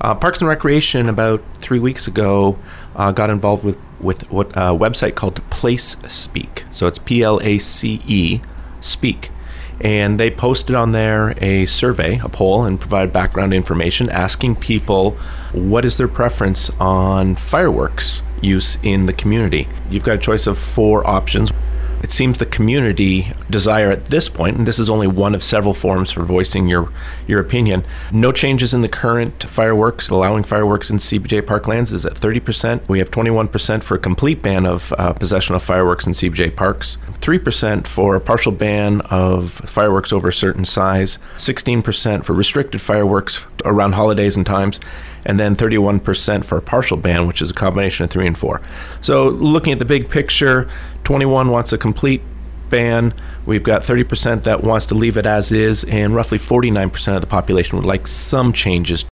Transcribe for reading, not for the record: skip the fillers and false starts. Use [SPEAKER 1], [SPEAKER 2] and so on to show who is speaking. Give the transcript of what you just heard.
[SPEAKER 1] Parks and Recreation about 3 weeks ago got involved with what a website called Place Speak. So it's PLACE Speak. And they posted on there a survey, a poll, and provided background information asking people what is their preference on fireworks use in the community. You've got a choice of 4 options. It seems the community desire at this point, and this is only one of several forums for voicing your opinion, no changes in the current fireworks. Allowing fireworks in CBJ Parklands is at 30%. We have 21% for a complete ban of possession of fireworks in CBJ parks, 3% for a partial ban of fireworks over a certain size, 16% for restricted fireworks around holidays and times, and then 31% for a partial ban, which is a combination of 3 and 4. So looking at the big picture, 21 wants a complete ban. We've got 30% that wants to leave it as is, and roughly 49% of the population would like some changes